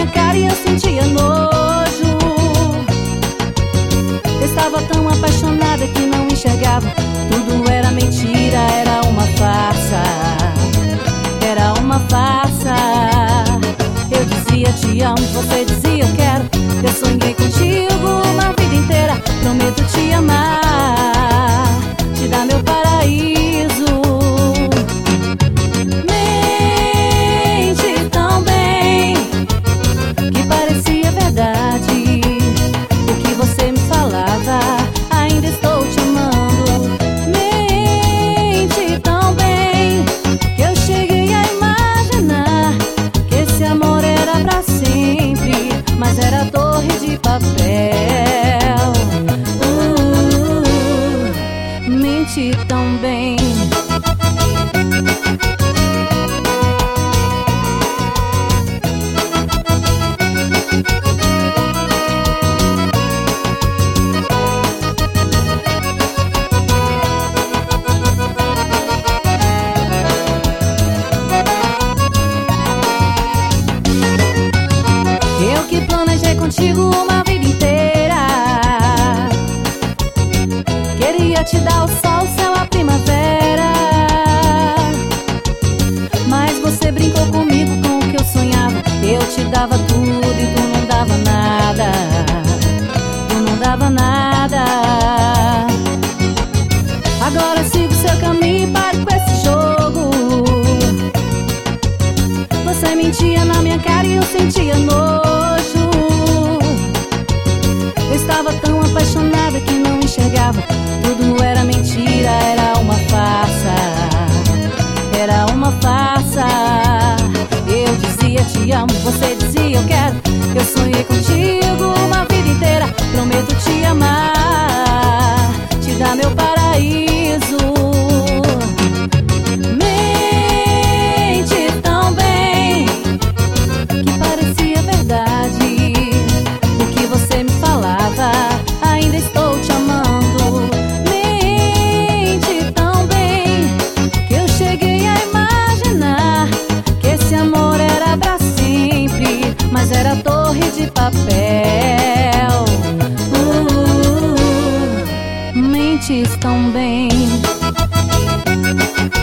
minha cara e eu sentia nojo. Eu estava tão apaixonada que não enxergava. Tudo era mentira, era uma farsa. Era uma farsa. Eu dizia te amo, você dizia eu quero. Eu sonhei contigo uma vida inteira. Prometo te amar, te dar meu paraíso. Mente tão bem que parecia verdade. O que você me falava, ainda estou te amando. Mente tão bem que eu cheguei a imaginar que esse amor era pra sempre, mas era torre de papel. Mente tão bem. Eu que planejei contigo uma vida inteira. Queria te dar o sol, o céu, a primavera. Mas você brincou comigo com o que eu sonhava. Eu te dava tudo e tu não dava nada. Tu não dava nada. Agora siga o seu caminho e pare com esse jogo. Você mentia na minha cara e eu sentia nojo. Eu estava tão apaixonada que não enxergava. Tudo era mentira, era uma farsa. Era uma farsa. Eu dizia te amo, você dizia eu quero. Eu sonhei contigo uma vida inteira. Prometo te amar, te dar meu paraíso. Mente tão bem que parecia verdade. O que você me falava, ainda estou te amando. Mente tão bem que eu cheguei a imaginar que esse amor era pra sempre, mas era torre de papel. Mentes tão bem.